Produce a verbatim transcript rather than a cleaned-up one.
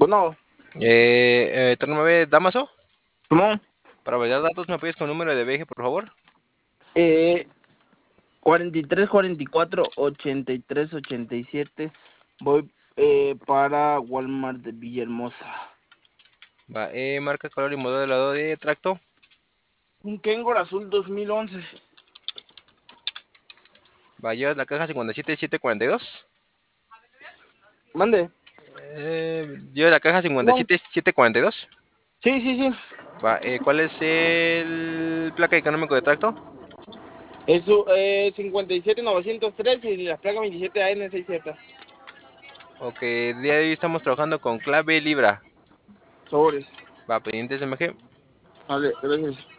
Bueno, Eh, eh, turno nueve, Damaso. Simón, Para validar datos, ¿me apoyas con número de viaje, por favor? eh, cuarenta y tres, cuarenta y cuatro, ochenta y tres, ochenta y siete. Voy eh, para Walmart de Villahermosa. Va, eh, marca, color y modelo de tracto. Un Kangol azul dos mil once. Va, llevas la caja cincuenta y siete setecientos cuarenta y dos. Mande. Eh, llevas la caja Simón. cincuenta y siete setecientos cuarenta y dos. Sí, sí, sí. Va, eh, ¿cuál es el placa económico de tracto? Es eh, cincuenta y siete novecientos tres y la placa veintisiete A N seis Z. Ok, el día de hoy estamos trabajando con clave Libra. Sobres. Va, pendientes M G. Vale, gracias.